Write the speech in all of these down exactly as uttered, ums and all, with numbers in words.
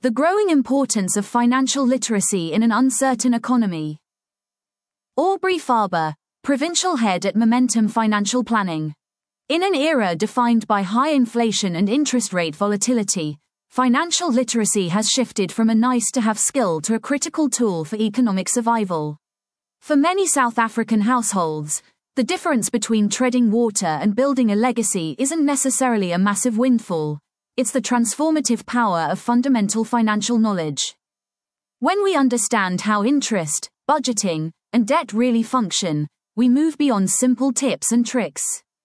The growing importance of financial literacy in an uncertain economy. Aubrey Farber, Provincial Head at Momentum Financial Planning. In an era defined by high inflation and interest rate volatility, financial literacy has shifted from a nice-to-have skill to a critical tool for economic survival. For many South African households, the difference between treading water and building a legacy isn't necessarily a massive windfall. It's the transformative power of fundamental financial knowledge. When we understand how interest, budgeting, and debt really function, we move beyond simple tips and tricks.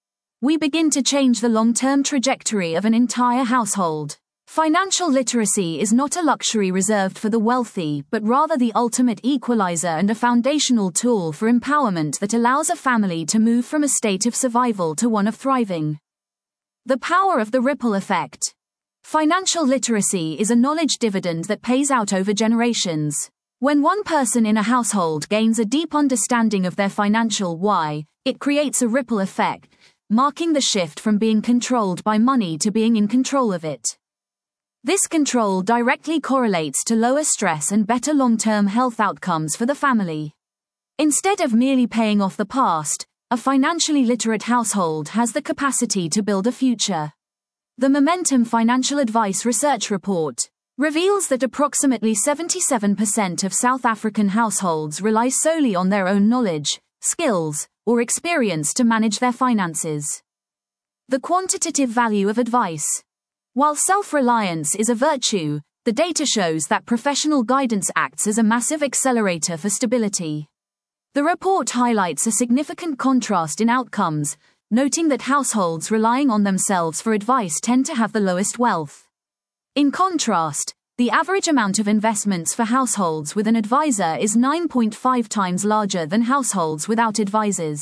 We begin to change the long-term trajectory of an entire household. Financial literacy is not a luxury reserved for the wealthy, but rather the ultimate equalizer and a foundational tool for empowerment that allows a family to move from a state of survival to one of thriving. The power of the ripple effect. Financial literacy is a knowledge dividend that pays out over generations. When one person in a household gains a deep understanding of their financial why, it creates a ripple effect, marking the shift from being controlled by money to being in control of it. This control directly correlates to lower stress and better long-term health outcomes for the family. Instead of merely paying off the past, a financially literate household has the capacity to build a future. The Momentum Financial Advice Research Report reveals that approximately seventy-seven percent of South African households rely solely on their own knowledge, skills, or experience to manage their finances. The quantitative value of advice. While self-reliance is a virtue, the data shows that professional guidance acts as a massive accelerator for stability. The report highlights a significant contrast in outcomes, noting that households relying on themselves for advice tend to have the lowest wealth. In contrast, the average amount of investments for households with an advisor is nine point five times larger than households without advisors.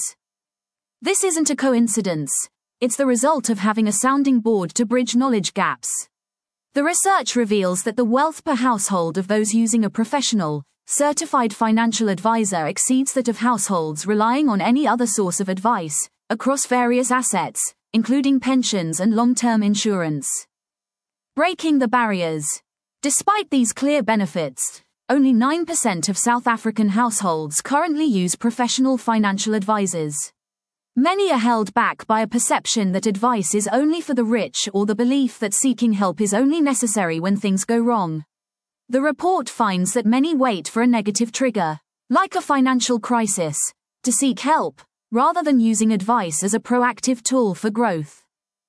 This isn't a coincidence, it's the result of having a sounding board to bridge knowledge gaps. The research reveals that the wealth per household of those using a professional, certified financial advisor exceeds that of households relying on any other source of advice, across various assets, including pensions and long-term insurance. Breaking the barriers. Despite these clear benefits, only nine percent of South African households currently use professional financial advisors. Many are held back by a perception that advice is only for the rich or the belief that seeking help is only necessary when things go wrong. The report finds that many wait for a negative trigger, like a financial crisis, to seek help, rather than using advice as a proactive tool for growth.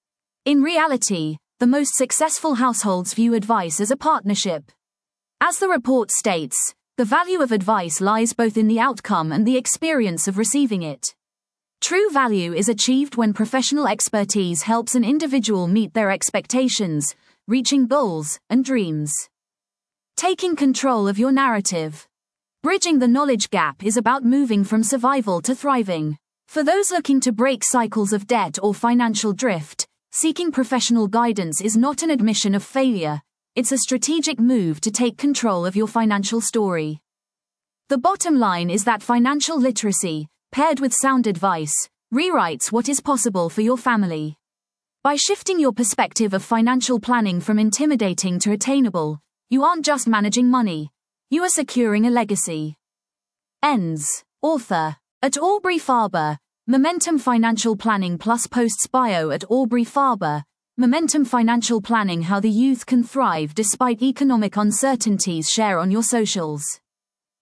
In reality, the most successful households view advice as a partnership. As the report states, the value of advice lies both in the outcome and the experience of receiving it. True value is achieved when professional expertise helps an individual meet their expectations, reaching goals and dreams. Taking control of your narrative. Bridging the knowledge gap is about moving from survival to thriving. For those looking to break cycles of debt or financial drift, seeking professional guidance is not an admission of failure, it's a strategic move to take control of your financial story. The bottom line is that financial literacy, paired with sound advice, rewrites what is possible for your family. By shifting your perspective of financial planning from intimidating to attainable, you aren't just managing money, you are securing a legacy. Ends. Author. At Aubrey Farber, Momentum Financial Planning plus posts bio at Aubrey Farber, Momentum Financial Planning: How the Youth Can Thrive Despite Economic Uncertainties. Share on your socials.